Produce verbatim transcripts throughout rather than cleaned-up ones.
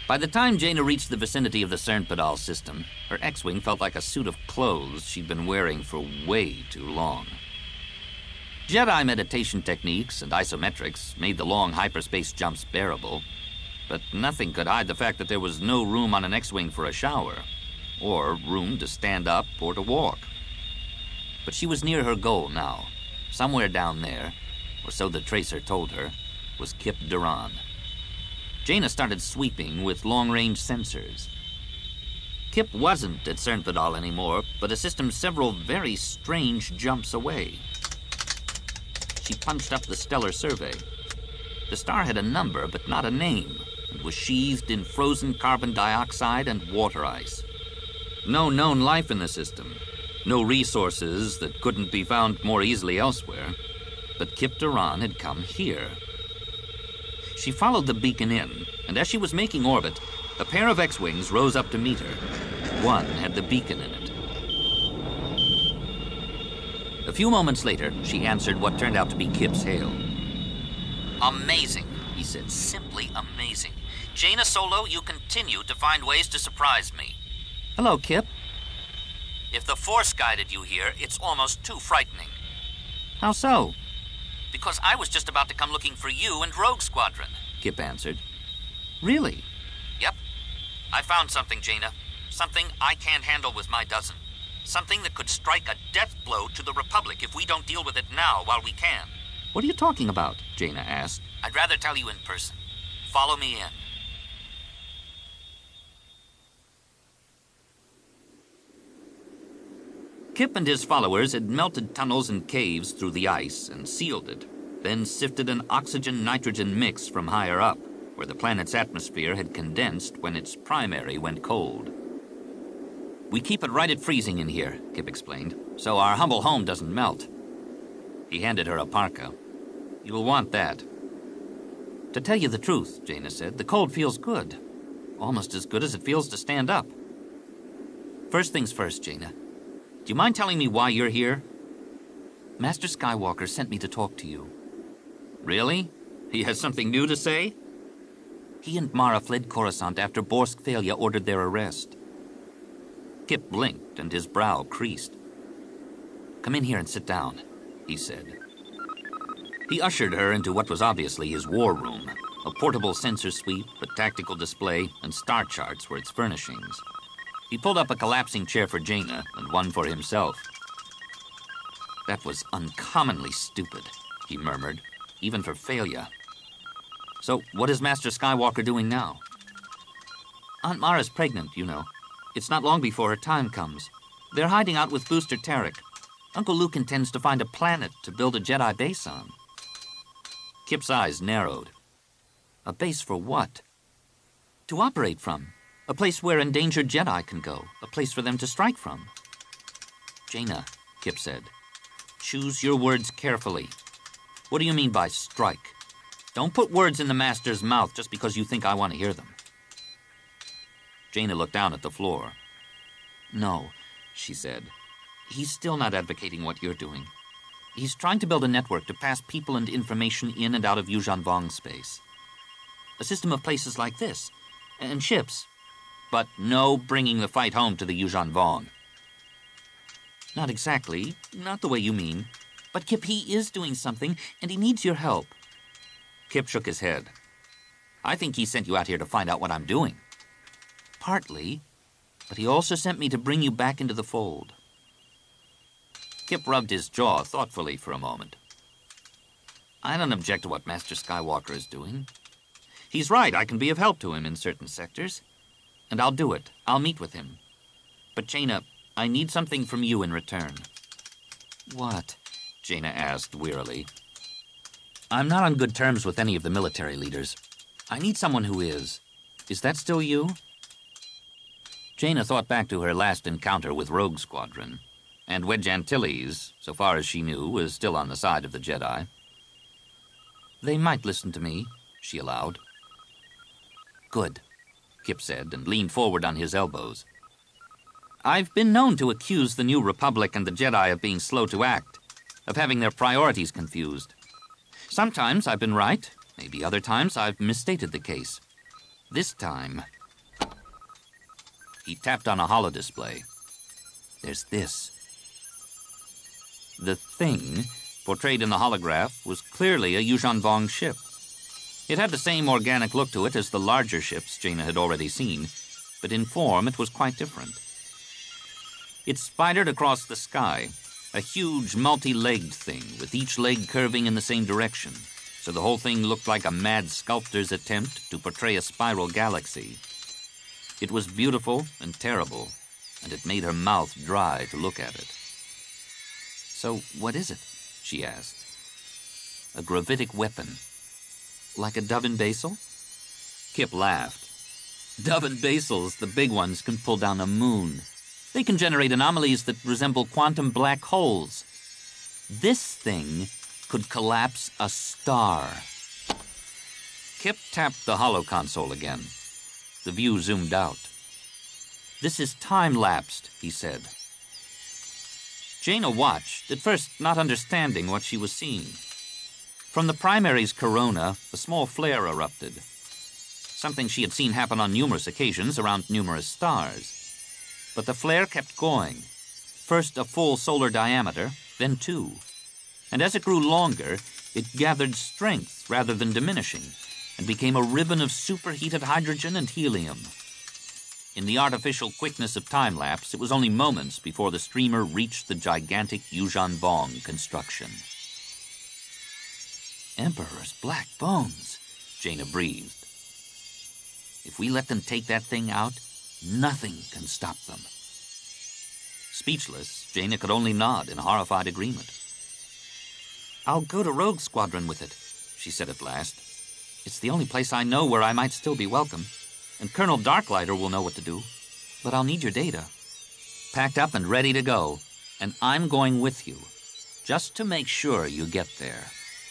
By the time Jaina reached the vicinity of the Cernpedal system, her X-Wing felt like a suit of clothes she'd been wearing for way too long. Jedi meditation techniques and isometrics made the long hyperspace jumps bearable, but nothing could hide the fact that there was no room on an X-Wing for a shower, or room to stand up or to walk. But she was near her goal now. Somewhere down there, or so the tracer told her, was Kyp Durron. Jaina started sweeping with long-range sensors. Kyp wasn't at Cernpedal anymore, but a system several very strange jumps away. She punched up the stellar survey. The star had a number, but not a name, and was sheathed in frozen carbon dioxide and water ice. No known life in the system, no resources that couldn't be found more easily elsewhere, but Kyp Durron had come here. She followed the beacon in, and as she was making orbit, a pair of X-Wings rose up to meet her. One had the beacon in it. A few moments later, she answered what turned out to be Kyp's hail. "Amazing," he said. "Simply amazing. Jaina Solo, you continue to find ways to surprise me." "Hello, Kyp." "If the Force guided you here, it's almost too frightening." "How so?" "Because I was just about to come looking for you and Rogue Squadron," Kyp answered. "Really?" "Yep. I found something, Jaina. Something I can't handle with my dozen. Something that could strike a death blow to the Republic if we don't deal with it now while we can." "What are you talking about?" Jaina asked. "I'd rather tell you in person. Follow me in." Kyp and his followers had melted tunnels and caves through the ice and sealed it, then sifted an oxygen-nitrogen mix from higher up, where the planet's atmosphere had condensed when its primary went cold. "We keep it right at freezing in here," Kyp explained, "so our humble home doesn't melt." He handed her a parka. "You'll want that." "To tell you the truth," Jaina said, "the cold feels good. Almost as good as it feels to stand up." "First things first, Jaina. Do you mind telling me why you're here?" "Master Skywalker sent me to talk to you." "Really? He has something new to say?" "He and Mara fled Coruscant after Borsk Thalia ordered their arrest." Kyp blinked and his brow creased. "Come in here and sit down," he said. He ushered her into what was obviously his war room. A portable sensor suite, a tactical display, and star charts were its furnishings. He pulled up a collapsing chair for Jaina and one for himself. "That was uncommonly stupid," he murmured, "even for failure. So what is Master Skywalker doing now?" "Aunt Mara's pregnant, you know. It's not long before her time comes. They're hiding out with Booster Tarek. Uncle Luke intends to find a planet to build a Jedi base on." Kyp's eyes narrowed. "A base for what?" "To operate from. A place where endangered Jedi can go. A place for them to strike from." "Jaina," Kyp said, "choose your words carefully. What do you mean by strike? Don't put words in the Master's mouth just because you think I want to hear them." Jaina looked down at the floor. "No," she said. "He's still not advocating what you're doing. He's trying to build a network to pass people and information in and out of Yuuzhan Vong space. A system of places like this, and ships. But no bringing the fight home to the Yuuzhan Vong." "Not exactly, not the way you mean. But Kyp, he is doing something, and he needs your help." Kyp shook his head. "I think he sent you out here to find out what I'm doing." "Partly, but he also sent me to bring you back into the fold." Kyp rubbed his jaw thoughtfully for a moment. "I don't object to what Master Skywalker is doing. He's right, I can be of help to him in certain sectors. And I'll do it. I'll meet with him. But Jaina, I need something from you in return." "What?" Jaina asked wearily. "I'm not on good terms with any of the military leaders. I need someone who is. Is that still you?" Jaina thought back to her last encounter with Rogue Squadron, and Wedge Antilles, so far as she knew, was still on the side of the Jedi. "They might listen to me," she allowed. "Good," Kyp said, and leaned forward on his elbows. "I've been known to accuse the New Republic and the Jedi of being slow to act, of having their priorities confused. Sometimes I've been right, maybe other times I've misstated the case. This time, He tapped on a holodisplay. There's this. The thing, portrayed in the holograph, was clearly a Yuuzhan Vong ship. It had the same organic look to it as the larger ships Jaina had already seen, but in form it was quite different. It spidered across the sky, a huge multi-legged thing, with each leg curving in the same direction, so the whole thing looked like a mad sculptor's attempt to portray a spiral galaxy. It was beautiful and terrible, and it made her mouth dry to look at it. "So, what is it?" she asked. "A gravitic weapon. Like a dove and basil?" Kip laughed. "Dove and basils, the big ones, can pull down a moon. They can generate anomalies that resemble quantum black holes. This thing could collapse a star." Kip tapped the holo-console again. The view zoomed out. "This is time-lapsed," he said. Jaina watched, at first not understanding what she was seeing. From the primary's corona, a small flare erupted, something she had seen happen on numerous occasions around numerous stars. But the flare kept going, first a full solar diameter, then two. And as it grew longer, it gathered strength rather than diminishing, and became a ribbon of superheated hydrogen and helium. In the artificial quickness of time-lapse, it was only moments before the streamer reached the gigantic Yuuzhan Vong construction. "Emperor's black bones," Jaina breathed. "If we let them take that thing out, nothing can stop them." Speechless, Jaina could only nod in horrified agreement. "I'll go to Rogue Squadron with it," she said at last. "It's the only place I know where I might still be welcome, and Colonel Darklighter will know what to do. But I'll need your data." "Packed up and ready to go, and I'm going with you, just to make sure you get there."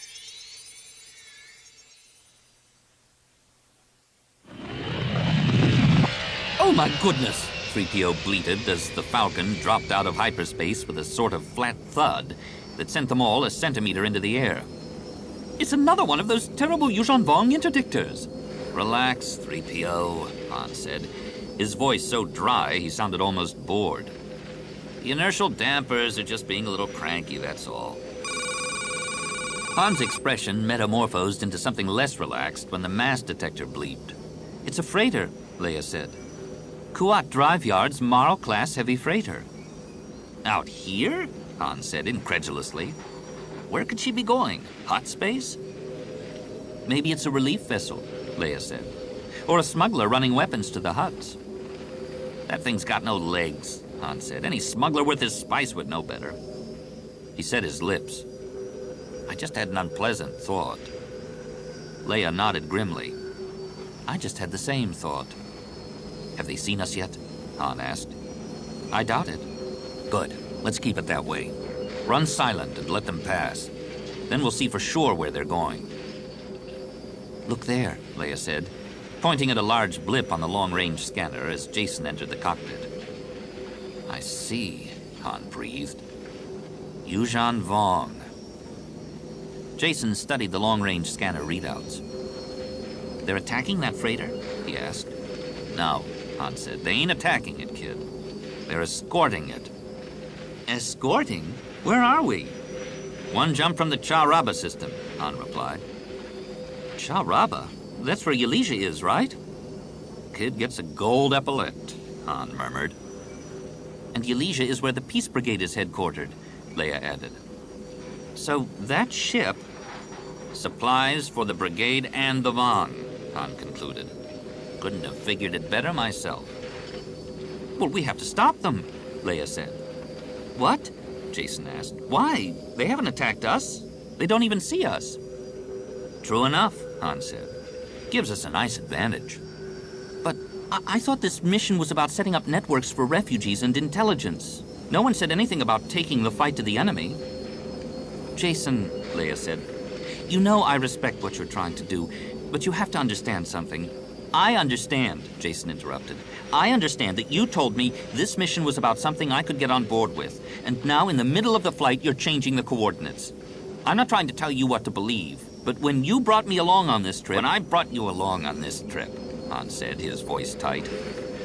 "Oh my goodness!" three P O bleated as the Falcon dropped out of hyperspace with a sort of flat thud that sent them all a centimeter into the air. "It's another one of those terrible Yuuzhan Vong interdictors." "Relax, three P O, Han said, his voice so dry he sounded almost bored. "The inertial dampers are just being a little cranky, that's all." Han's expression metamorphosed into something less relaxed when the mass detector bleeped. "It's a freighter," Leia said. "Kuat Drive Yard's Marl-class heavy freighter." "Out here?" Han said incredulously. "Where could she be going? Hot space?" "Maybe it's a relief vessel," Leia said. "Or a smuggler running weapons to the huts." "That thing's got no legs," Han said. "Any smuggler worth his spice would know better." He set his lips. "I just had an unpleasant thought." Leia nodded grimly. "I just had the same thought." "Have they seen us yet?" Han asked. "I doubt it." "Good. Let's keep it that way. Run silent and let them pass. Then we'll see for sure where they're going." "Look there," Leia said, pointing at a large blip on the long-range scanner as Jacen entered the cockpit. "I see," Han breathed. "Yuuzhan Vong." Jacen studied the long-range scanner readouts. "They're attacking that freighter?" he asked. "No," Han said. "They ain't attacking it, kid. They're escorting it." "Escorting? Where are we?" "One jump from the Cha-Raba system," Han replied. "Cha-Raba? That's where Ylesia is, right?" "Kid gets a gold epaulette," Han murmured. "And Ylesia is where the Peace Brigade is headquartered," Leia added. "So that ship—" "Supplies for the brigade and the Vong," Han concluded. "Couldn't have figured it better myself." "Well, we have to stop them," Leia said. "What?" Jacen asked. "Why? They haven't attacked us. They don't even see us." "True enough," Han said. "Gives us a nice advantage." "But I, I thought this mission was about setting up networks for refugees and intelligence. No one said anything about taking the fight to the enemy." "Jacen," Leia said, "you know I respect what you're trying to do, but you have to understand something." "I understand," Jacen interrupted. "I understand that you told me this mission was about something I could get on board with, and now in the middle of the flight you're changing the coordinates. I'm not trying to tell you what to believe, but when you brought me along on this trip..." "When I brought you along on this trip," Han said, his voice tight,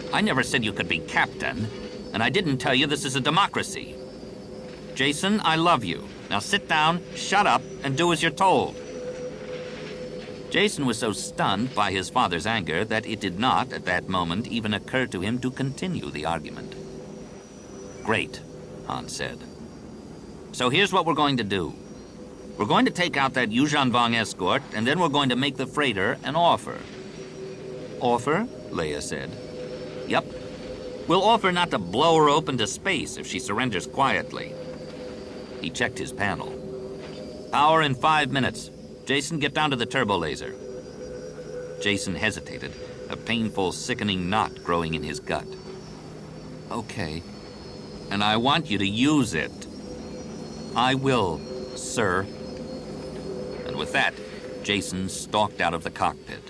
I never said you could be captain, and I didn't tell you this is a democracy. Jason, I love you. Now sit down, shut up, and do as you're told. Jason was so stunned by his father's anger that it did not, at that moment, even occur to him to continue the argument. Great, Hans said. So here's what we're going to do. We're going to take out that Yuuzhan Vong escort, and then we're going to make the freighter an offer. Offer? Leia said. Yep. We'll offer not to blow her open to space if she surrenders quietly. He checked his panel. Power in five minutes. Jason, get down to the turbo laser. Jason hesitated, a painful, sickening knot growing in his gut. Okay. And I want you to use it. I will, sir. And with that, Jason stalked out of the cockpit.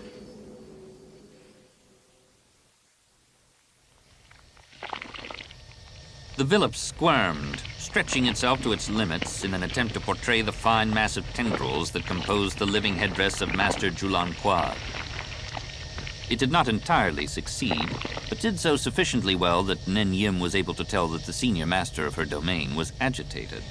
The Villip squirmed, stretching itself to its limits in an attempt to portray the fine, massive tendrils that composed the living headdress of Master Julan Quad. It did not entirely succeed, but did so sufficiently well that Nen Yim was able to tell that the senior master of her domain was agitated.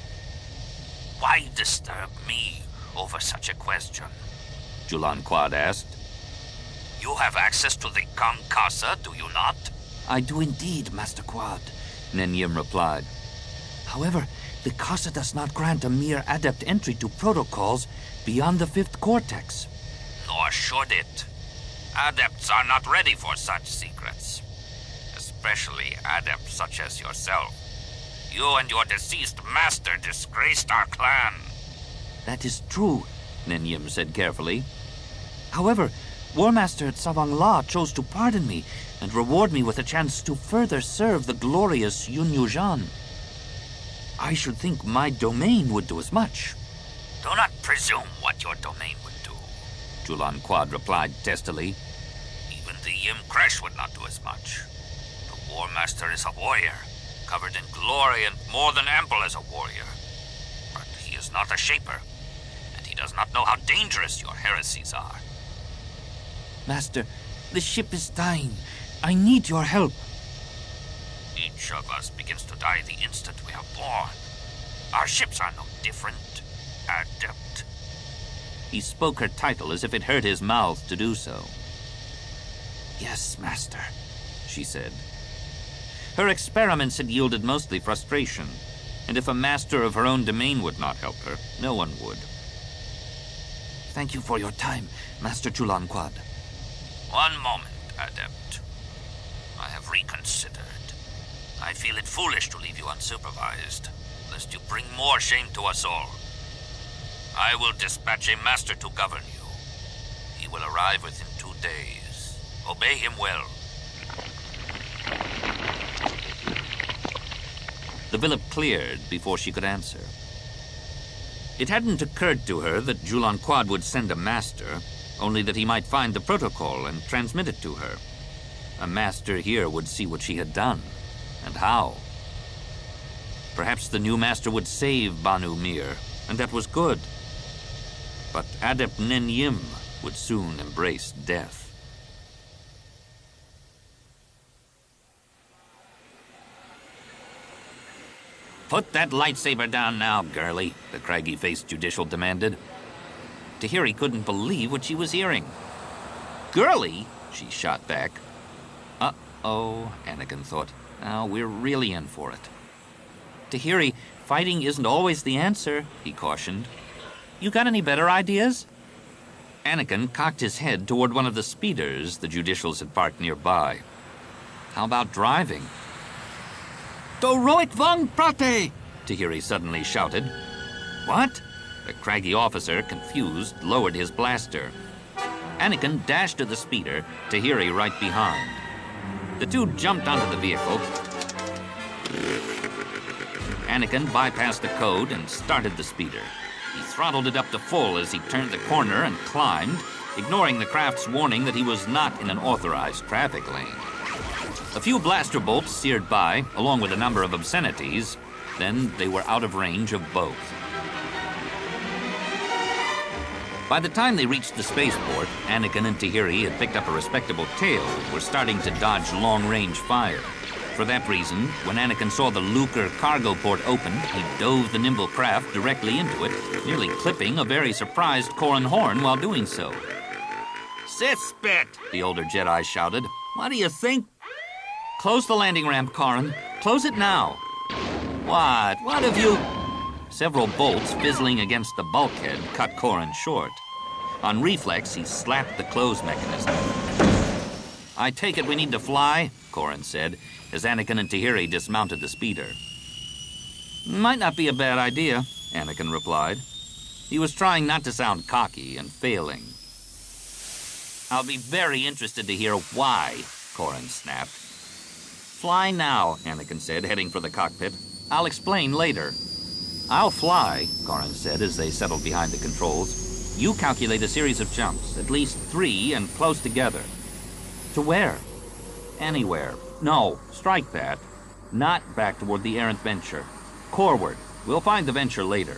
Why disturb me over such a question? Julan Quad asked. You have access to the Kang Kasa, do you not? I do indeed, Master Quad, Nen Yim replied. However, the Kasa does not grant a mere adept entry to protocols beyond the fifth cortex. Nor should it. Adepts are not ready for such secrets. Especially adepts such as yourself. You and your deceased master disgraced our clan. That is true, Nen Yim said carefully. However, War Master at Savang La chose to pardon me and reward me with a chance to further serve the glorious Yun Yuuzhan. I should think my domain would do as much. Do not presume what your domain would do, Julan Quad replied testily. Even the Yim Kresh would not do as much. The War Master is a warrior, covered in glory and more than ample as a warrior. But he is not a shaper, and he does not know how dangerous your heresies are. Master, the ship is dying. I need your help. Each of us begins to die the instant we are born. Our ships are no different, Adept. He spoke her title as if it hurt his mouth to do so. Yes, Master, she said. Her experiments had yielded mostly frustration, and if a master of her own domain would not help her, no one would. Thank you for your time, Master Julan Quad. One moment, Adept. I have reconsidered. I feel it foolish to leave you unsupervised, lest you bring more shame to us all. I will dispatch a master to govern you. He will arrive within two days. Obey him well. The Villip cleared before she could answer. It hadn't occurred to her that Julan Quad would send a master, only that he might find the protocol and transmit it to her. A master here would see what she had done, and how. Perhaps the new master would save Banu Mir, and that was good. But Adept Nen Yim would soon embrace death. Put that lightsaber down now, girlie, the craggy-faced judicial demanded. Tahiri couldn't believe what she was hearing. Girlie? She shot back. Uh-oh, Anakin thought. Now we're really in for it. Tahiri, fighting isn't always the answer, he cautioned. You got any better ideas? Anakin cocked his head toward one of the speeders the judicials had parked nearby. How about driving? Doroik Vong Prate! Tahiri suddenly shouted. What? The craggy officer, confused, lowered his blaster. Anakin dashed to the speeder, Tahiri right behind. The two jumped onto the vehicle. Anakin bypassed the code and started the speeder. He throttled it up to full as he turned the corner and climbed, ignoring the craft's warning that he was not in an authorized traffic lane. A few blaster bolts seared by, along with a number of obscenities. Then they were out of range of both. By the time they reached the spaceport, Anakin and Tahiri had picked up a respectable tail and were starting to dodge long-range fire. For that reason, when Anakin saw the Luker cargo port open, he dove the nimble craft directly into it, nearly clipping a very surprised Corran Horn while doing so. "Sith-spit!" the older Jedi shouted. "What do you think?" Close the landing ramp, Corran. Close it now. What? What have you... Several bolts fizzling against the bulkhead cut Corran short. On reflex, he slapped the close mechanism. "I take it we need to fly," Corran said, as Anakin and Tahiri dismounted the speeder. Might not be a bad idea, Anakin replied. He was trying not to sound cocky and failing. "I'll be very interested to hear why," Corran snapped. "Fly now," Anakin said, heading for the cockpit. "I'll explain later." "I'll fly," Corran said as they settled behind the controls. "You calculate a series of jumps, at least three and close together." To where? "Anywhere. No, strike that. Not back toward the errant Venture. Coreward. We'll find the Venture later."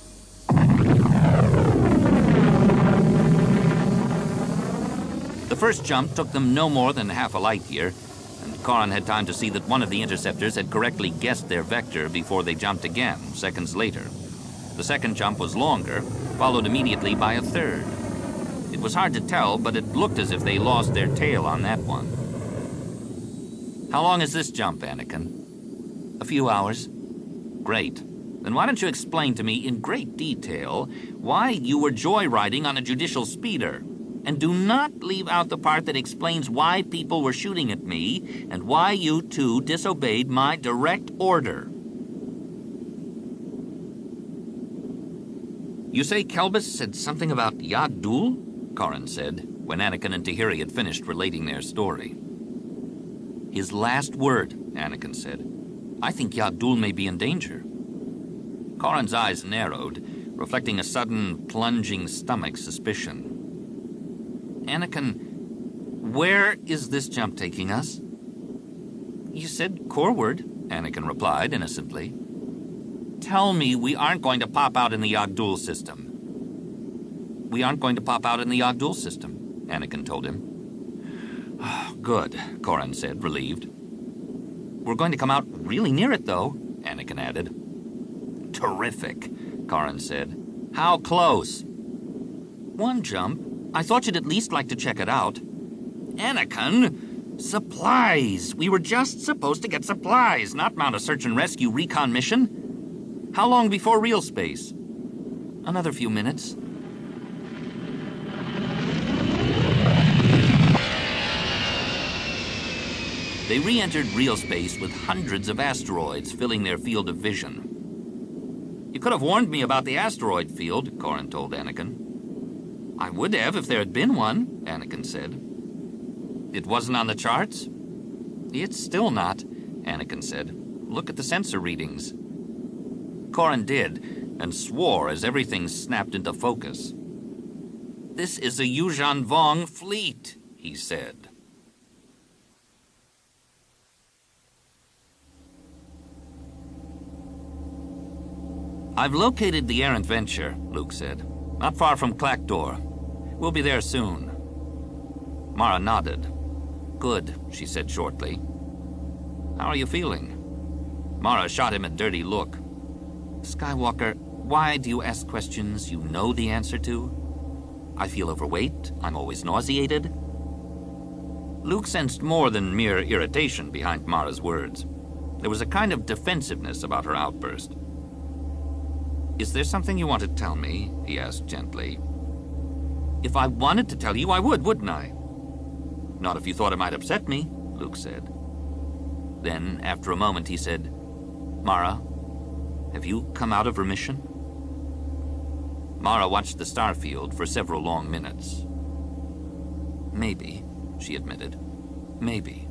The first jump took them no more than half a light year, and Corran had time to see that one of the interceptors had correctly guessed their vector before they jumped again, seconds later. The second jump was longer, followed immediately by a third. It was hard to tell, but it looked as if they lost their tail on that one. "How long is this jump, Anakin?" A few hours. Great. Then why don't you explain to me in great detail why you were joyriding on a judicial speeder? And do not leave out the part that explains why people were shooting at me and why you two disobeyed my direct order. "You say Kelbus said something about Yad Dul?" Corran said, when Anakin and Tahiri had finished relating their story. "His last word," Anakin said. "I think Yad Dul may be in danger." Corran's eyes narrowed, reflecting a sudden, plunging stomach suspicion. "Anakin, where is this jump taking us?" "You said Coreward," Anakin replied innocently. "Tell me we aren't going to pop out in the Yad Dul system." "We aren't going to pop out in the Yad Dul system," Anakin told him. "Good," Corran said, relieved. "We're going to come out really near it, though," Anakin added. "Terrific," Corran said. "How close?" "One jump. I thought you'd at least like to check it out." "Anakin! Supplies! We were just supposed to get supplies, not mount a search and rescue recon mission. How long before real space?" "Another few minutes." They re-entered real space with hundreds of asteroids filling their field of vision. "You could have warned me about the asteroid field," Corran told Anakin. "I would have if there had been one," Anakin said. "It wasn't on the charts?" "It's still not," Anakin said. "Look at the sensor readings." Corran did, and swore as everything snapped into focus. "This is a Yuuzhan Vong fleet," he said. "I've located the errant Venture," Luke said. "Not far from Clactor. We'll be there soon." Mara nodded. "Good," she said shortly. "How are you feeling?" Mara shot him a dirty look. "Skywalker, why do you ask questions you know the answer to? I feel overweight. I'm always nauseated." Luke sensed more than mere irritation behind Mara's words. There was a kind of defensiveness about her outburst. "Is there something you want to tell me?" he asked gently. "If I wanted to tell you, I would, wouldn't I?" "Not if you thought it might upset me," Luke said. Then, after a moment, he said, "Mara, have you come out of remission?" Mara watched the starfield for several long minutes. "Maybe," she admitted. "Maybe."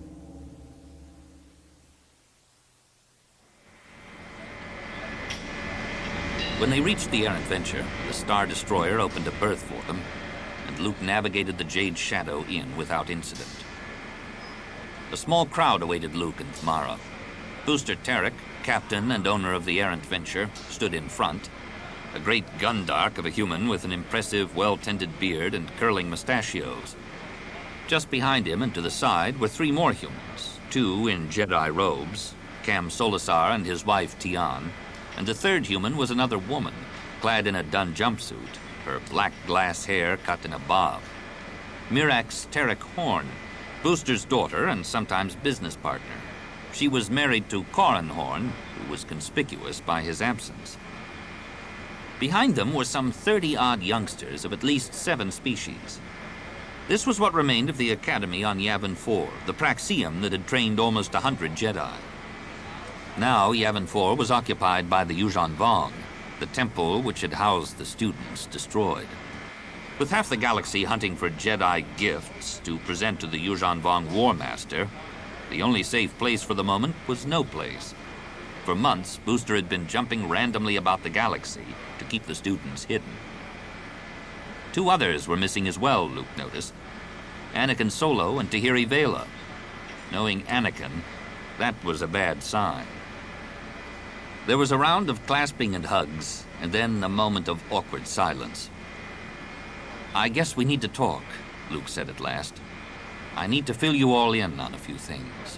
When they reached the errant Venture, the Star Destroyer opened a berth for them, and Luke navigated the Jade Shadow in without incident. A small crowd awaited Luke and Mara. Booster Tarek, captain and owner of the errant Venture, stood in front. a great gundark of a human with an impressive, well-tended beard and curling mustachios. Just behind him and to the side were three more humans, two in Jedi robes, Cam Solasar and his wife Tian, and the third human was another woman, clad in a dun jumpsuit, her black glass hair cut in a bob. Mirax Tarek Horn, Booster's daughter and sometimes business partner. She was married to Corran Horn, who was conspicuous by his absence. Behind them were some thirty-odd youngsters of at least seven species. This was what remained of the academy on Yavin four, the Praxium that had trained almost a hundred Jedi. Now Yavin four was occupied by the Yuuzhan Vong, the temple which had housed the students destroyed. With half the galaxy hunting for Jedi gifts to present to the Yuuzhan Vong War Master, the only safe place for the moment was no place. For months, Booster had been jumping randomly about the galaxy to keep the students hidden. Two others were missing as well, Luke noticed. Anakin Solo and Tahiri Vela. Knowing Anakin, that was a bad sign. There was a round of clasping and hugs, and then a moment of awkward silence. "I guess we need to talk," Luke said at last. "I need to fill you all in on a few things."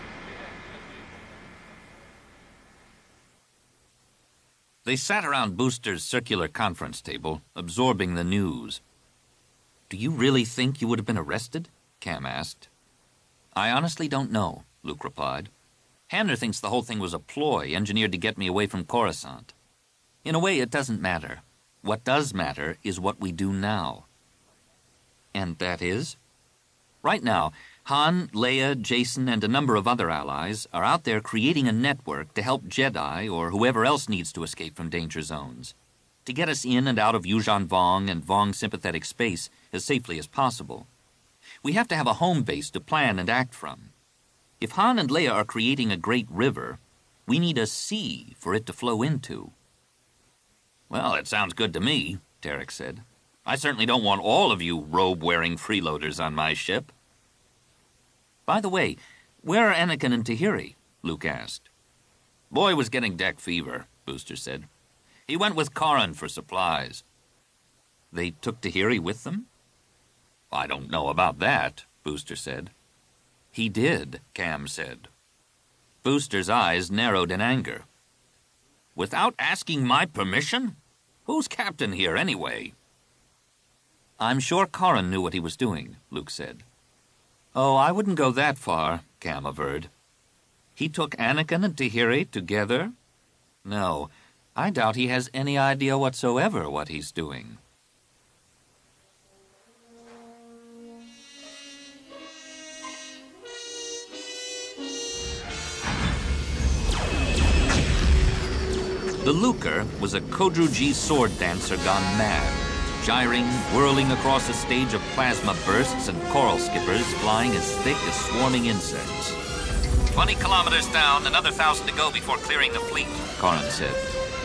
They sat around Booster's circular conference table, absorbing the news. "Do you really think you would have been arrested?" Cam asked. "I honestly don't know," Luke replied. "Hamner thinks the whole thing was a ploy engineered to get me away from Coruscant. In a way, it doesn't matter. What does matter is what we do now." "And that is?" "Right now, Han, Leia, Jason, and a number of other allies are out there creating a network to help Jedi or whoever else needs to escape from danger zones, to get us in and out of Yuuzhan Vong and Vong sympathetic space as safely as possible. We have to have a home base to plan and act from. If Han and Leia are creating a great river, we need a sea for it to flow into." "Well, it sounds good to me," Tarek said. "I certainly don't want all of you robe-wearing freeloaders on my ship." "By the way, where are Anakin and Tahiri?" Luke asked. "Boy was getting deck fever," Booster said. "He went with Corran for supplies." "They took Tahiri with them?" "I don't know about that," Booster said. "He did," Cam said. Booster's eyes narrowed in anger. "Without asking my permission? Who's captain here, anyway?" "I'm sure Corran knew what he was doing," Luke said. "Oh, I wouldn't go that far," Cam averred. "He took Anakin and Tahiri together? No, I doubt he has any idea whatsoever what he's doing." The Lucre was a Kodru-G sword dancer gone mad, gyring, whirling across a stage of plasma bursts and coral skippers flying as thick as swarming insects. Twenty kilometers down, another thousand to go before clearing the fleet," Corran said.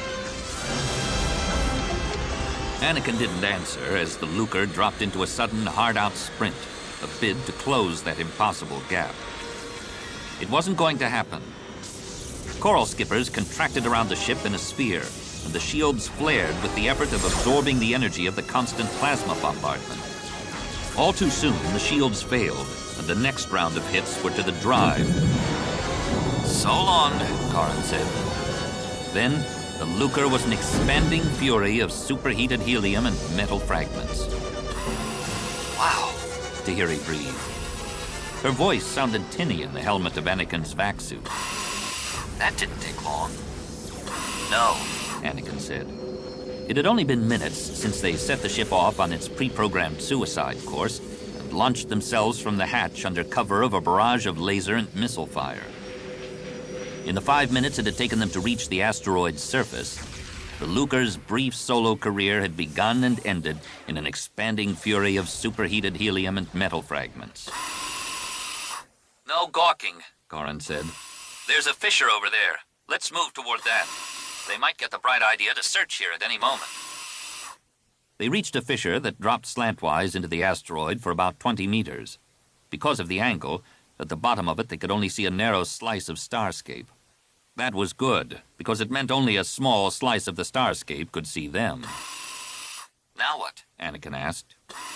Anakin didn't answer as the Lucre dropped into a sudden, hard-out sprint, a bid to close that impossible gap. It wasn't going to happen. Coral skippers contracted around the ship in a sphere, and the shields flared with the effort of absorbing the energy of the constant plasma bombardment. All too soon, the shields failed, and the next round of hits were to the drive. "So long," Corran said. Then, the Lucre was an expanding fury of superheated helium and metal fragments. "Wow," Tahiri breathed. Her voice sounded tinny in the helmet of Anakin's vac suit. "That didn't take long." "No," Anakin said. It had only been minutes since they set the ship off on its pre-programmed suicide course and launched themselves from the hatch under cover of a barrage of laser and missile fire. In the five minutes it had taken them to reach the asteroid's surface, the Lucre's brief solo career had begun and ended in an expanding fury of superheated helium and metal fragments. "No gawking," Corran said. "There's a fissure over there. Let's move toward that. They might get the bright idea to search here at any moment." They reached a fissure that dropped slantwise into the asteroid for about twenty meters. Because of the angle, at the bottom of it they could only see a narrow slice of starscape. That was good, because it meant only a small slice of the starscape could see them. Now what? Anakin asked.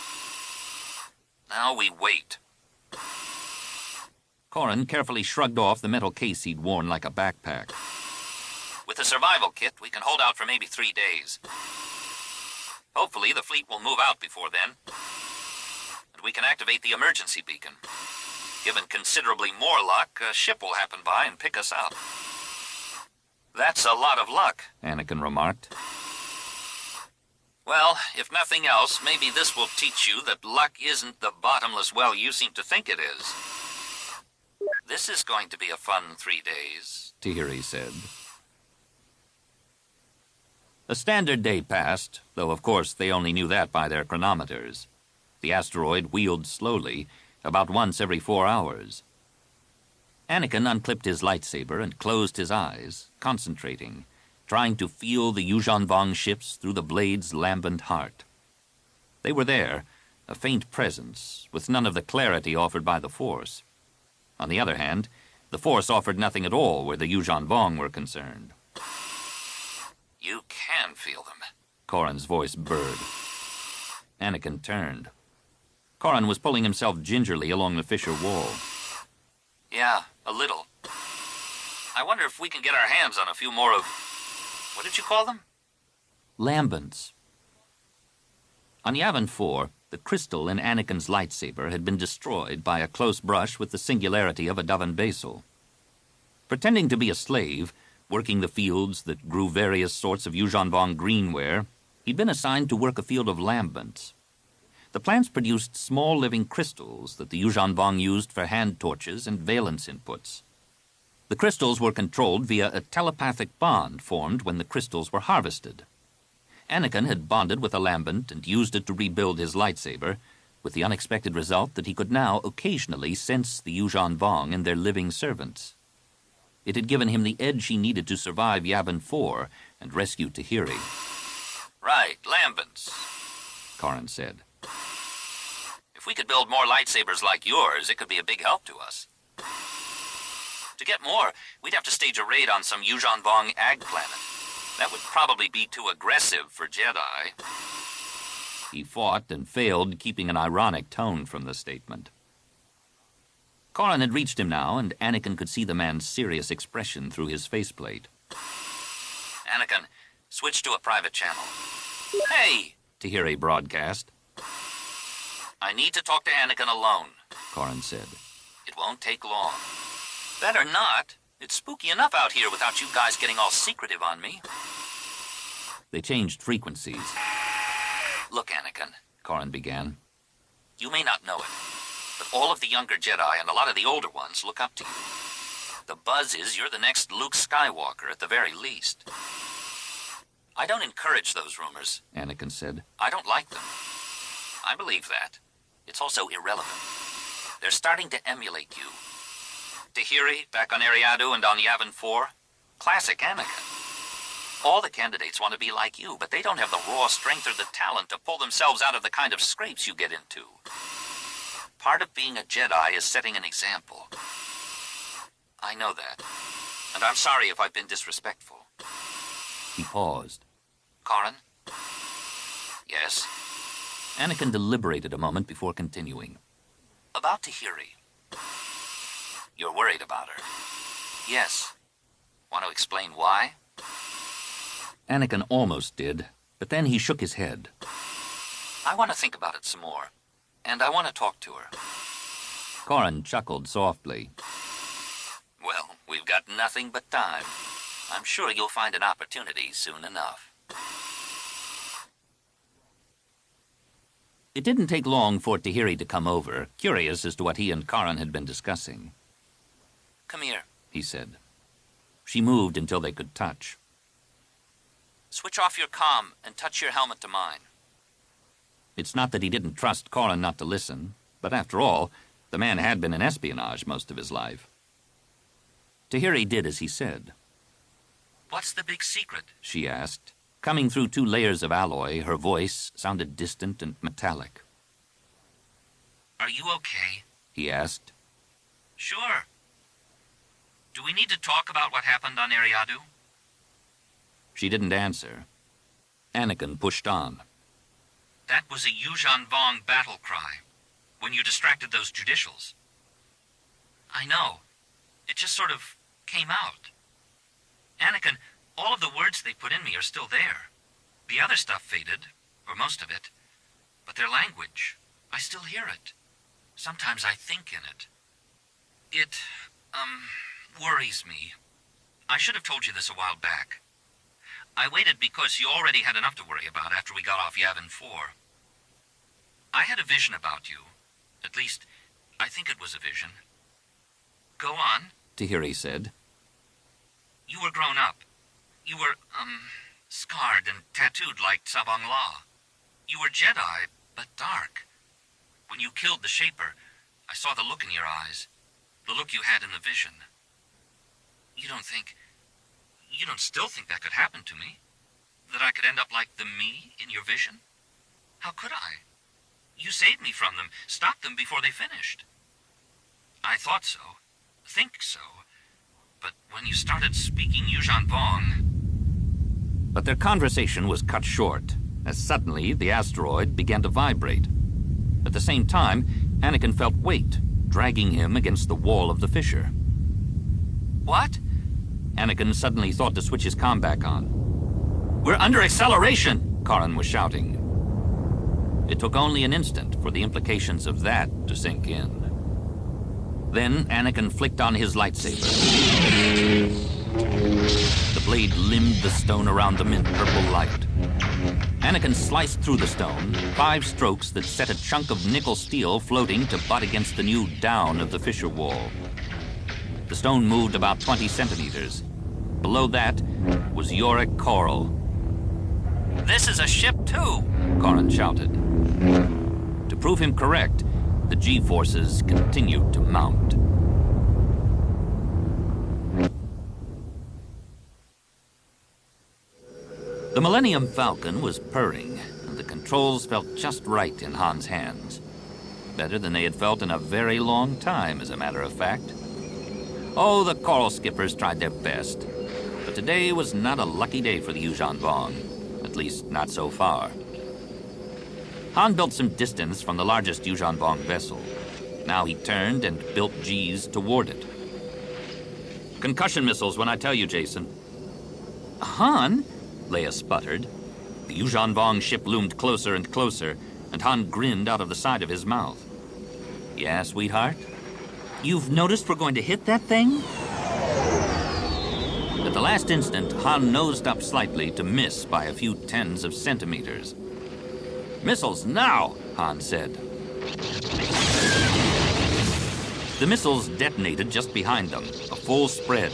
Now we wait. Corran carefully shrugged off the metal case he'd worn like a backpack. With the survival kit, we can hold out for maybe three days. Hopefully, the fleet will move out before then. And we can activate the emergency beacon. Given considerably more luck, a ship will happen by and pick us up. That's a lot of luck, Anakin remarked. Well, if nothing else, maybe this will teach you that luck isn't the bottomless well you seem to think it is. This is going to be a fun three days, Tahiri said. A standard day passed, though of course they only knew that by their chronometers. The asteroid wheeled slowly, about once every four hours. Anakin unclipped his lightsaber and closed his eyes, concentrating, trying to feel the Yuuzhan Vong ships through the blade's lambent heart. They were there, a faint presence, with none of the clarity offered by the Force. On the other hand, the Force offered nothing at all where the Yuuzhan Vong were concerned. You can feel them, Corran's voice burred. Anakin turned. Corran was pulling himself gingerly along the fissure wall. Yeah, a little. I wonder if we can get our hands on a few more of... What did you call them? Lambents. On Yavin four, the crystal in Anakin's lightsaber had been destroyed by a close brush with the singularity of a Davan Basel. Pretending to be a slave, working the fields that grew various sorts of Yuuzhan Vong greenware, he'd been assigned to work a field of lambents. The plants produced small living crystals that the Yuuzhan Vong used for hand torches and valence inputs. The crystals were controlled via a telepathic bond formed when the crystals were harvested. Anakin had bonded with a lambent and used it to rebuild his lightsaber, with the unexpected result that he could now occasionally sense the Yuuzhan Vong and their living servants. It had given him the edge he needed to survive Yavin four and rescue Tahiri. Right, lambents, Corran said. If we could build more lightsabers like yours, it could be a big help to us. To get more, we'd have to stage a raid on some Yuuzhan Vong ag planet. That would probably be too aggressive for Jedi. He fought and failed, keeping an ironic tone from the statement. Corran had reached him now, and Anakin could see the man's serious expression through his faceplate. Anakin, switch to a private channel. Hey! Tahiri broadcast. I need to talk to Anakin alone, Corran said. It won't take long. Better not. It's spooky enough out here without you guys getting all secretive on me. They changed frequencies. Look, Anakin, Corran began. You may not know it, but all of the younger Jedi and a lot of the older ones look up to you. The buzz is you're the next Luke Skywalker at the very least. I don't encourage those rumors, Anakin said. I don't like them. I believe that. It's also irrelevant. They're starting to emulate you. Tahiri, back on Eriadu and on Yavin four, classic Anakin. All the candidates want to be like you, but they don't have the raw strength or the talent to pull themselves out of the kind of scrapes you get into. Part of being a Jedi is setting an example. I know that, and I'm sorry if I've been disrespectful. He paused. Corran? Yes? Anakin deliberated a moment before continuing. About Tahiri. You're worried about her. Yes. Want to explain why? Anakin almost did, but then he shook his head. I want to think about it some more, and I want to talk to her. Corran chuckled softly. Well, we've got nothing but time. I'm sure you'll find an opportunity soon enough. It didn't take long for Tahiri to come over, curious as to what he and Corran had been discussing. Come here, he said. She moved until they could touch. Switch off your comm and touch your helmet to mine. It's not that he didn't trust Corran not to listen, but after all, the man had been in espionage most of his life. Tahiri did as he said. What's the big secret? She asked. Coming through two layers of alloy, her voice sounded distant and metallic. Are you okay? He asked. Sure. Do we need to talk about what happened on Eriadu? She didn't answer. Anakin pushed on. That was a Yuuzhan Vong battle cry, when you distracted those judicials. I know. It just sort of came out. Anakin, all of the words they put in me are still there. The other stuff faded, or most of it. But their language, I still hear it. Sometimes I think in it. It, um, worries me. I should have told you this a while back. I waited because you already had enough to worry about after we got off Yavin four. I had a vision about you. At least, I think it was a vision. Go on, Tahiri said. You were grown up. You were, um, scarred and tattooed like Sabang La. You were Jedi, but dark. When you killed the Shaper, I saw the look in your eyes. The look you had in the vision. You don't think... You don't still think that could happen to me? That I could end up like the me in your vision? How could I? You saved me from them, stopped them before they finished. I thought so. Think so. But when you started speaking Yuuzhan Vong... But their conversation was cut short, as suddenly the asteroid began to vibrate. At the same time, Anakin felt weight, dragging him against the wall of the fissure. What? Anakin suddenly thought to switch his comm on. "We're under acceleration!" Corran was shouting. It took only an instant for the implications of that to sink in. Then Anakin flicked on his lightsaber. The blade limbed the stone around them in purple light. Anakin sliced through the stone, five strokes that set a chunk of nickel steel floating to butt against the new down of the fissure wall. The stone moved about twenty centimeters. Below that was Yorick Coral. "This is a ship, too!" Corran shouted. To prove him correct, the G-forces continued to mount. The Millennium Falcon was purring, and the controls felt just right in Han's hands. Better than they had felt in a very long time, as a matter of fact. Oh, the Coral skippers tried their best. But today was not a lucky day for the Yuuzhan Vong. At least, not so far. Han built some distance from the largest Yuuzhan Vong vessel. Now he turned and built G's toward it. "Concussion missiles when I tell you, Jacen." "Han?" Leia sputtered. The Yuuzhan Vong ship loomed closer and closer, and Han grinned out of the side of his mouth. "Yeah, sweetheart?" "You've noticed we're going to hit that thing?" At the last instant, Han nosed up slightly to miss by a few tens of centimeters. "Missiles, now!" Han said. The missiles detonated just behind them, a full spread.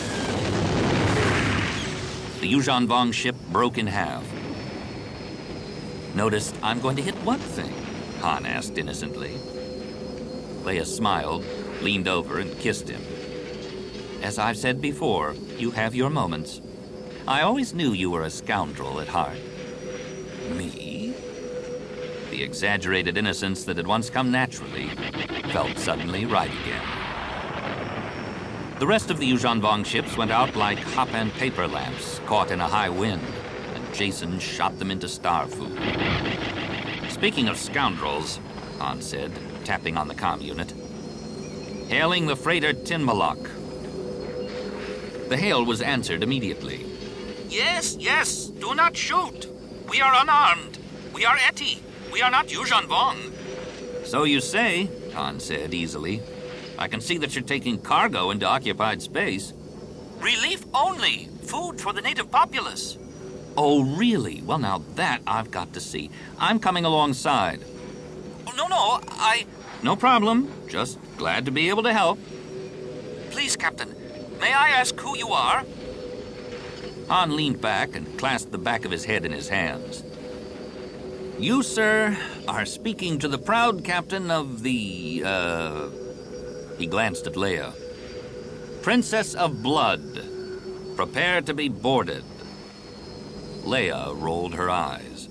The Yuuzhan Vong ship broke in half. "Noticed I'm going to hit what thing?" Han asked innocently. Leia smiled, leaned over and kissed him. "As I've said before, you have your moments. I always knew you were a scoundrel at heart." "Me?" The exaggerated innocence that had once come naturally felt suddenly right again. The rest of the Yuuzhan Vong ships went out like hop and paper lamps caught in a high wind, and Jacen shot them into star food. "Speaking of scoundrels," Han said, tapping on the comm unit, "hailing the freighter Tinmalok." The hail was answered immediately. "Yes, yes, do not shoot. We are unarmed. We are Eti. We are not Yuuzhan Vong." "So you say," Han said easily. "I can see that you're taking cargo into occupied space." "Relief only. Food for the native populace." "Oh, really? Well, now that I've got to see. I'm coming alongside." Oh, no, no, I... "No problem. Just glad to be able to help." Please, Captain, may I ask who you are?" Han leaned back and clasped the back of his head in his hands. "You, sir, are speaking to the proud captain of the, uh... He glanced at Leia. "Princess of Blood. Prepare to be boarded." Leia rolled her eyes.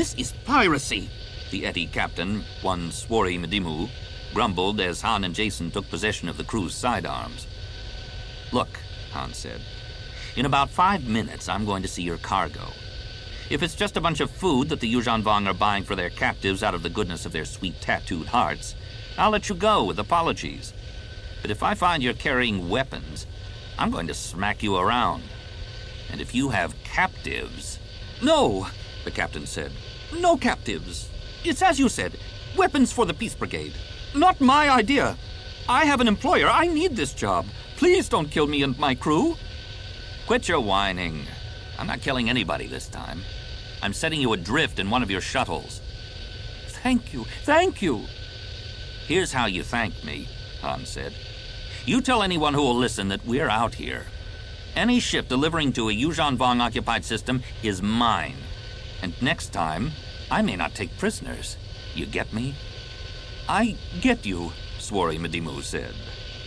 This is piracy, the Eddy captain, one Swori Medimu, grumbled as Han and Jason took possession of the crew's sidearms. Look, Han said, in about five minutes I'm going to see your cargo. If it's just a bunch of food that the Yuuzhan Vong are buying for their captives out of the goodness of their sweet tattooed hearts, I'll let you go with apologies. But if I find you're carrying weapons, I'm going to smack you around. And if you have captives... No, the captain said. No captives. It's as you said, weapons for the Peace Brigade. Not my idea. I have an employer. I need this job. Please don't kill me and my crew. Quit your whining. I'm not killing anybody this time. I'm setting you adrift in one of your shuttles. Thank you. Thank you. Here's how you thank me, Han said. You tell anyone who will listen that we're out here. Any ship delivering to a Yuuzhan Vong-occupied system is mine. And next time, I may not take prisoners. You get me? I get you, Swori Medimu said.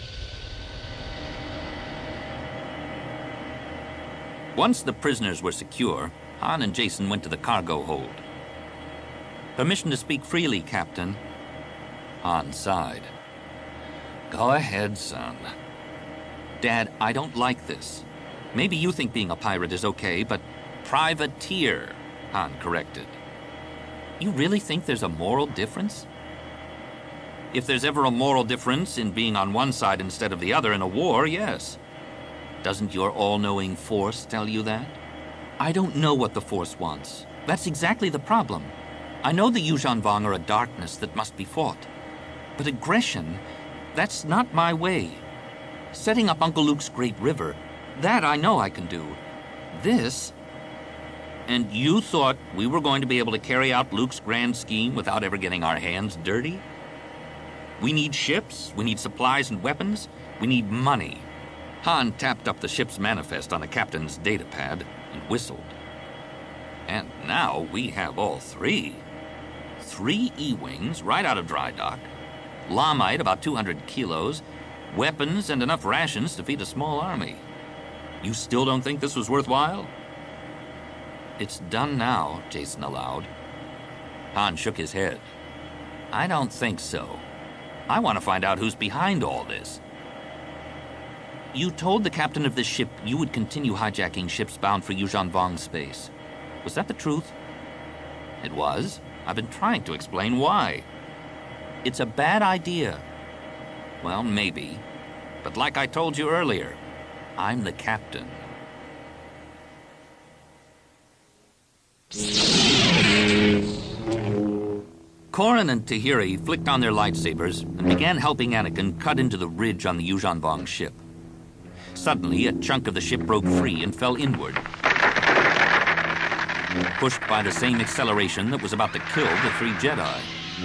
Once the prisoners were secure, Han and Jason went to the cargo hold. Permission to speak freely, Captain. Han sighed. Go ahead, son. Dad, I don't like this. Maybe you think being a pirate is okay, but... Privateer, Han corrected. You really think there's a moral difference? If there's ever a moral difference in being on one side instead of the other in a war, yes. Doesn't your all-knowing Force tell you that? I don't know what the Force wants. That's exactly the problem. I know the Yuuzhan Vong are a darkness that must be fought. But aggression, that's not my way. Setting up Uncle Luke's great river, that I know I can do. This... And you thought we were going to be able to carry out Luke's grand scheme without ever getting our hands dirty? We need ships, we need supplies and weapons, we need money. Han tapped up the ship's manifest on the captain's datapad and whistled. And now we have all three. Three E-wings right out of dry dock, Lamite about two hundred kilos, weapons and enough rations to feed a small army. You still don't think this was worthwhile? It's done now, Jason allowed. Han shook his head. I don't think so. I want to find out who's behind all this. You told the captain of this ship you would continue hijacking ships bound for Yuuzhan Vong space. Was that the truth? It was. I've been trying to explain why. It's a bad idea. Well, maybe. But like I told you earlier, I'm the captain. Corran and Tahiri flicked on their lightsabers and began helping Anakin cut into the ridge on the Yuuzhan Vong ship. Suddenly, a chunk of the ship broke free and fell inward, pushed by the same acceleration that was about to kill the three Jedi.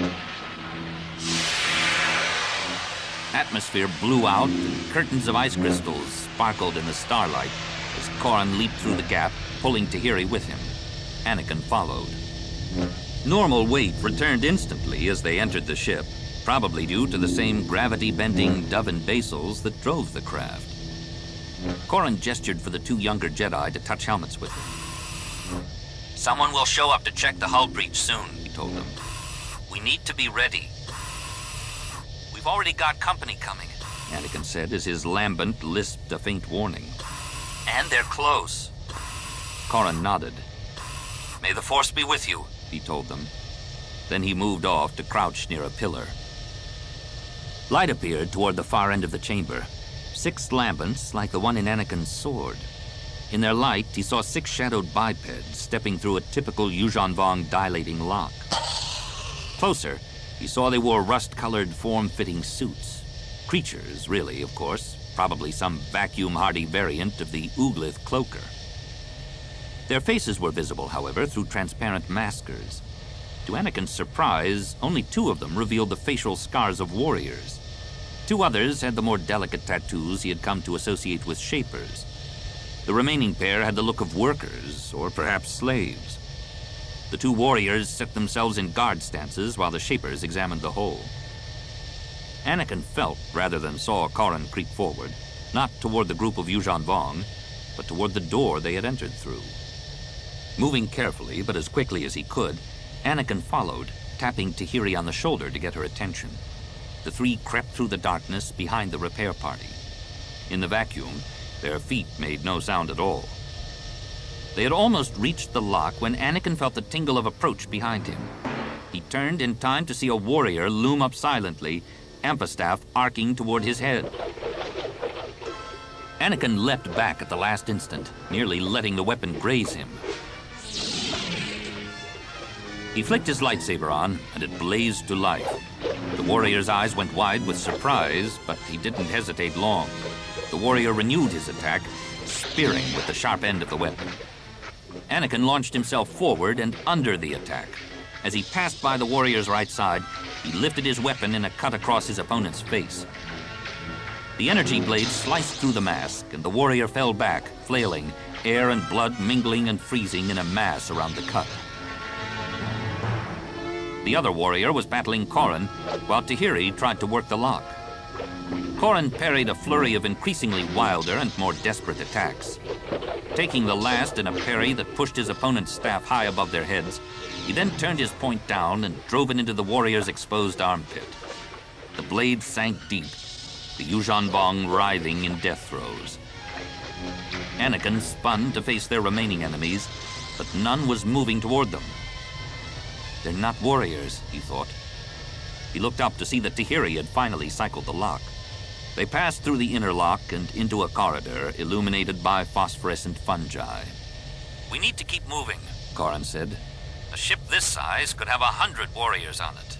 Atmosphere blew out, and curtains of ice crystals sparkled in the starlight as Corran leaped through the gap, pulling Tahiri with him. Anakin followed. Normal weight returned instantly as they entered the ship, probably due to the same gravity-bending Dove and Basils that drove the craft. Corran gestured for the two younger Jedi to touch helmets with him. Someone will show up to check the hull breach soon, He told them. We need to be ready. We've already got company coming. Anakin said as his lambent lisped a faint warning. And they're close. Corran nodded. May the Force be with you, he told them. Then he moved off to crouch near a pillar. Light appeared toward the far end of the chamber. Six lambents like the one in Anakin's sword. In their light, he saw six shadowed bipeds stepping through a typical Yuuzhan Vong dilating lock. Closer, he saw they wore rust-colored, form-fitting suits. Creatures, really, of course. Probably some vacuum-hardy variant of the Uglith cloaker. Their faces were visible, however, through transparent maskers. To Anakin's surprise, only two of them revealed the facial scars of warriors. Two others had the more delicate tattoos he had come to associate with Shapers. The remaining pair had the look of workers, or perhaps slaves. The two warriors set themselves in guard stances while the Shapers examined the hole. Anakin felt, rather than saw Corran creep forward, not toward the group of Yuuzhan Vong, but toward the door they had entered through. Moving carefully, but as quickly as he could, Anakin followed, tapping Tahiri on the shoulder to get her attention. The three crept through the darkness behind the repair party. In the vacuum, their feet made no sound at all. They had almost reached the lock when Anakin felt the tingle of approach behind him. He turned in time to see a warrior loom up silently, amphistaff arcing toward his head. Anakin leapt back at the last instant, nearly letting the weapon graze him. He flicked his lightsaber on, and it blazed to life. The warrior's eyes went wide with surprise, but he didn't hesitate long. The warrior renewed his attack, spearing with the sharp end of the weapon. Anakin launched himself forward and under the attack. As he passed by the warrior's right side, he lifted his weapon in a cut across his opponent's face. The energy blade sliced through the mask, and the warrior fell back, flailing, air and blood mingling and freezing in a mass around the cut. The other warrior was battling Corran, while Tahiri tried to work the lock. Corran parried a flurry of increasingly wilder and more desperate attacks. Taking the last in a parry that pushed his opponent's staff high above their heads, he then turned his point down and drove it into the warrior's exposed armpit. The blade sank deep, the Yuuzhan Vong writhing in death throes. Anakin spun to face their remaining enemies, but none was moving toward them. They're not warriors, he thought. He looked up to see that Tahiri had finally cycled the lock. They passed through the inner lock and into a corridor illuminated by phosphorescent fungi. We need to keep moving, Corran said. A ship this size could have a hundred warriors on it.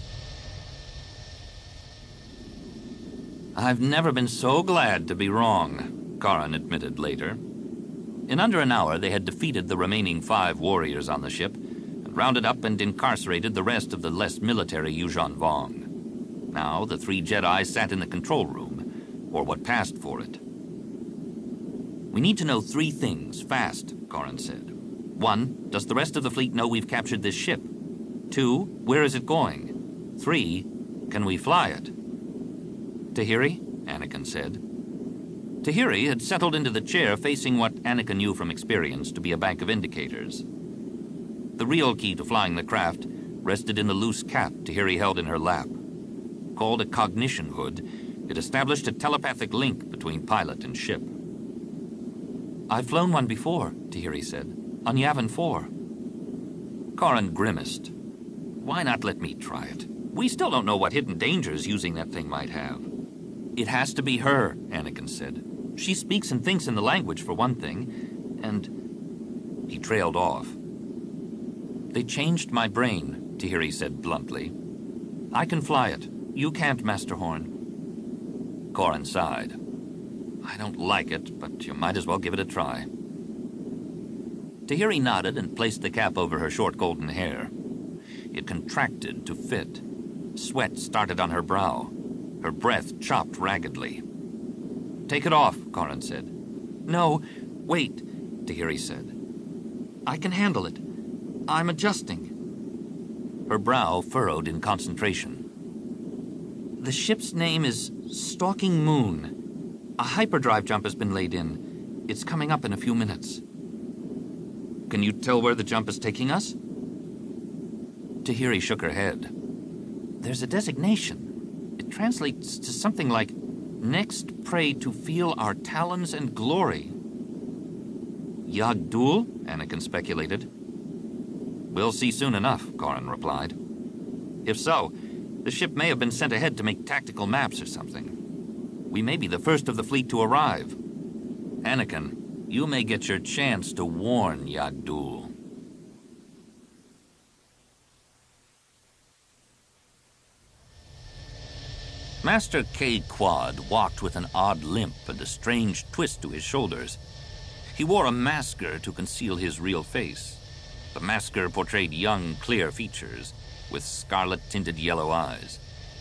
I've never been so glad to be wrong, Corran admitted later. In under an hour, they had defeated the remaining five warriors on the ship and rounded up and incarcerated the rest of the less military Yuuzhan Vong. Now the three Jedi sat in the control room, or what passed for it. We need to know three things, fast, Corran said. One, does the rest of the fleet know we've captured this ship? Two, where is it going? Three, can we fly it? Tahiri? Anakin said. Tahiri had settled into the chair facing what Anakin knew from experience to be a bank of indicators. The real key to flying the craft rested in the loose cap Tahiri held in her lap. Called a cognition hood, it established a telepathic link between pilot and ship. I've flown one before, Tahiri said, on Yavin four. Corran grimaced. Why not let me try it? We still don't know what hidden dangers using that thing might have. It has to be her, Anakin said. She speaks and thinks in the language, for one thing, and... He trailed off. They changed my brain, Tahiri said bluntly. I can fly it. You can't, Master Horn. Corran sighed. I don't like it, but you might as well give it a try. Tahiri nodded and placed the cap over her short golden hair. It contracted to fit. Sweat started on her brow. Her breath chopped raggedly. Take it off, Corran said. No, wait, Tahiri said. I can handle it. I'm adjusting. Her brow furrowed in concentration. The ship's name is Stalking Moon. A hyperdrive jump has been laid in. It's coming up in a few minutes. Can you tell where the jump is taking us? Tahiri shook her head. There's a designation. It translates to something like, next prey to feel our talons and glory. Yagdul? Anakin speculated. We'll see soon enough, Corran replied. If so, the ship may have been sent ahead to make tactical maps or something. We may be the first of the fleet to arrive. Anakin, you may get your chance to warn Yagdul. Master K. Quad walked with an odd limp and a strange twist to his shoulders. He wore a masker to conceal his real face. The masker portrayed young, clear features with scarlet-tinted yellow eyes.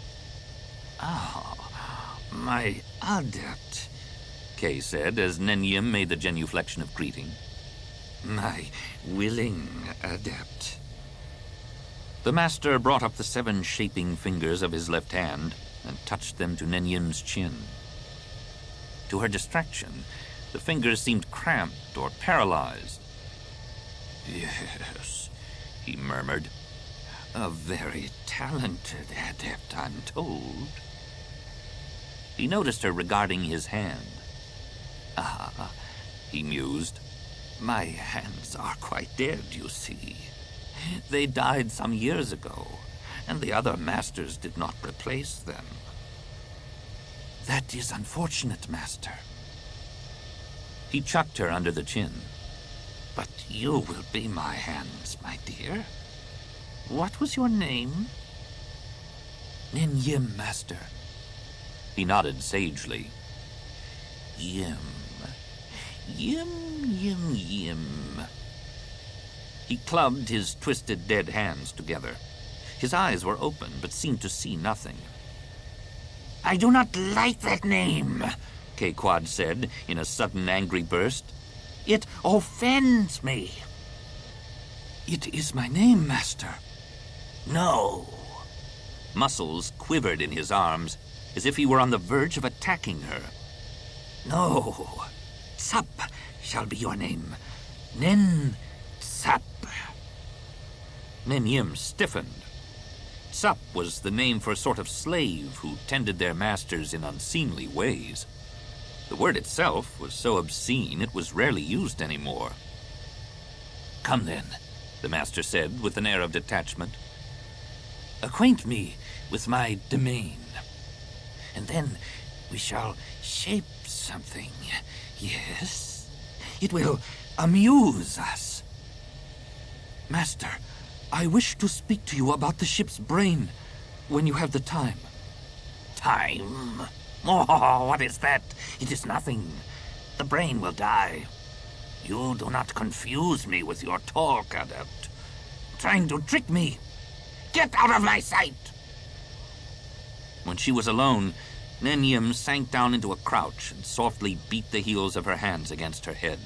Ah, oh, my adept, Kay said as Nenyim made the genuflection of greeting. My willing adept. The master brought up the seven shaping fingers of his left hand and touched them to Nenyim's chin. To her distraction, the fingers seemed cramped or paralyzed. Yes, he murmured. A very talented adept, I'm told. He noticed her regarding his hand. Ah, he mused. My hands are quite dead, you see. They died some years ago, and the other masters did not replace them. That is unfortunate, Master. He chucked her under the chin. But you will be my hands, my dear. What was your name? Nen Yim, Master. He nodded sagely. Yim. Yim, yim, yim. He clubbed his twisted dead hands together. His eyes were open, but seemed to see nothing. I do not like that name, Quad said in a sudden angry burst. It offends me. It is my name, Master. No. Muscles quivered in his arms, as if he were on the verge of attacking her. No. Tsap shall be your name. Nen Tsap. Nen Yim stiffened. Tsap was the name for a sort of slave who tended their masters in unseemly ways. The word itself was so obscene it was rarely used anymore. Come then, the master said with an air of detachment. Acquaint me with my domain, and then we shall shape something. Yes, it will amuse us. Master, I wish to speak to you about the ship's brain when you have the time. Time? Oh, what is that? It is nothing. The brain will die. You do not confuse me with your talk, Adept. Trying to trick me. Get out of my sight! When she was alone, Nen Yim sank down into a crouch and softly beat the heels of her hands against her head.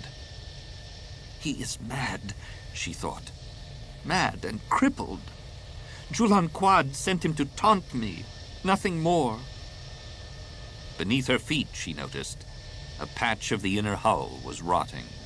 He is mad, she thought. Mad and crippled. Julan Quad sent him to taunt me. Nothing more. Beneath her feet, she noticed, a patch of the inner hull was rotting.